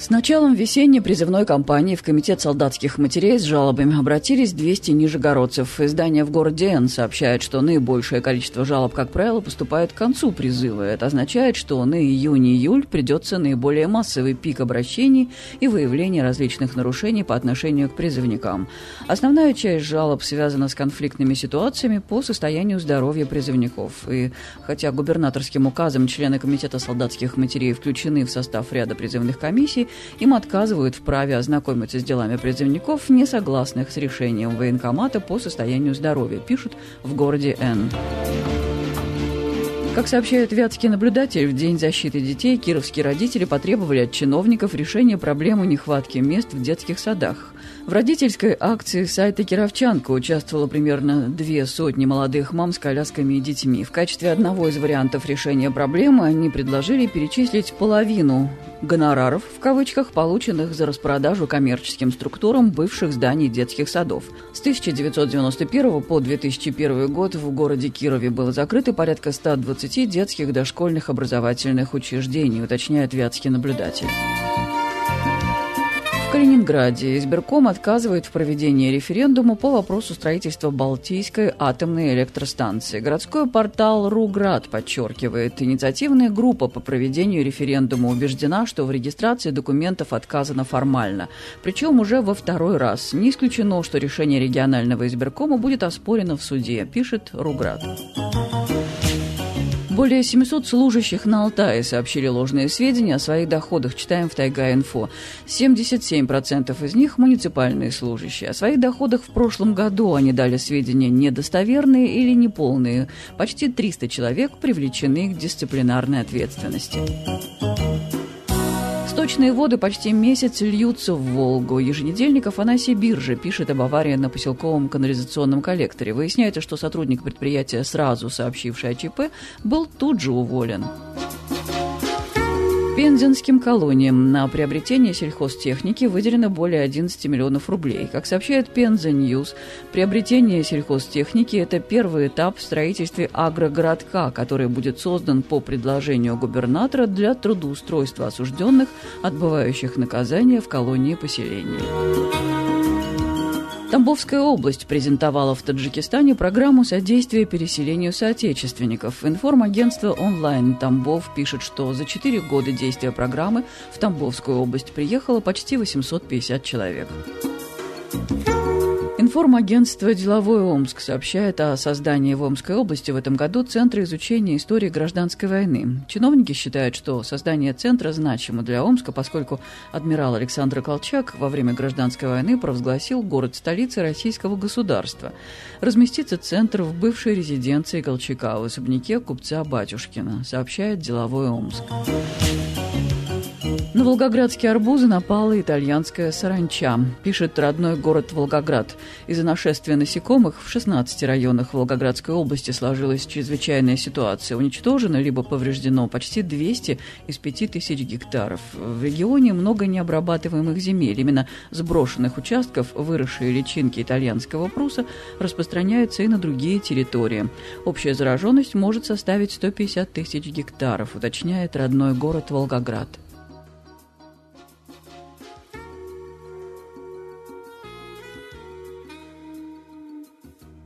С началом весенней призывной кампании в Комитет солдатских матерей с жалобами обратились 200 нижегородцев. Издание «В городе Н» сообщает, что наибольшее количество жалоб, как правило, поступает к концу призыва. Это означает, что на июнь-июль придется наиболее массовый пик обращений и выявления различных нарушений по отношению к призывникам. Основная часть жалоб связана с конфликтными ситуациями по состоянию здоровья призывников. И хотя губернаторским указом члены Комитета солдатских матерей включены в состав ряда призывных комиссий, им отказывают в праве ознакомиться с делами призывников, не согласных с решением военкомата по состоянию здоровья, пишут в городе Н. Как сообщает вятский наблюдатель, в День защиты детей кировские родители потребовали от чиновников решения проблемы нехватки мест в детских садах. В родительской акции сайта «Кировчанка» участвовало примерно 200 молодых мам с колясками и детьми. В качестве одного из вариантов решения проблемы они предложили перечислить половину гонораров, в кавычках, полученных за распродажу коммерческим структурам бывших зданий детских садов. С 1991 по 2001 год в городе Кирове было закрыто порядка 120 детских дошкольных образовательных учреждений, уточняет вятский наблюдатель. В Калининграде избирком отказывает в проведении референдума по вопросу строительства Балтийской атомной электростанции. Городской портал «Руград» подчеркивает, инициативная группа по проведению референдума убеждена, что в регистрации документов отказано формально. Причем уже во второй раз. Не исключено, что решение регионального избиркома будет оспорено в суде, пишет «Руград». Более 700 служащих на Алтае сообщили ложные сведения о своих доходах, читаем в Тайга-Инфо. 77% из них – муниципальные служащие. О своих доходах в прошлом году они дали сведения недостоверные или неполные. Почти 300 человек привлечены к дисциплинарной ответственности. Сточные воды почти месяц льются в Волгу. Еженедельник Афанасий Биржа пишет об аварии на поселковом канализационном коллекторе. Выясняется, что сотрудник предприятия, сразу сообщивший о ЧП, был тут же уволен. Пензенским колониям на приобретение сельхозтехники выделено более 11 миллионов рублей. Как сообщает Пенза Ньюс, приобретение сельхозтехники – это первый этап в строительстве агрогородка, который будет создан по предложению губернатора для трудоустройства осужденных, отбывающих наказание в колонии-поселении. Тамбовская область презентовала в Таджикистане программу содействия переселению соотечественников. Информагентство «Онлайн Тамбов» пишет, что за 4 года действия программы в Тамбовскую область приехало почти 850 человек. Информагентство «Деловой Омск» сообщает о создании в Омской области в этом году Центра изучения истории гражданской войны. Чиновники считают, что создание центра значимо для Омска, поскольку адмирал Александр Колчак во время гражданской войны провозгласил город столицей российского государства. Разместится центр в бывшей резиденции Колчака в особняке купца Батюшкина, сообщает «Деловой Омск». На волгоградские арбузы напала итальянская саранча, пишет родной город Волгоград. Из-за нашествия насекомых в 16 районах Волгоградской области сложилась чрезвычайная ситуация. Уничтожено либо повреждено почти 200 из 5000 гектаров. В регионе много необрабатываемых земель. Именно с брошенных участков выросшие личинки итальянского пруса распространяются и на другие территории. Общая зараженность может составить 150 000 гектаров, уточняет родной город Волгоград.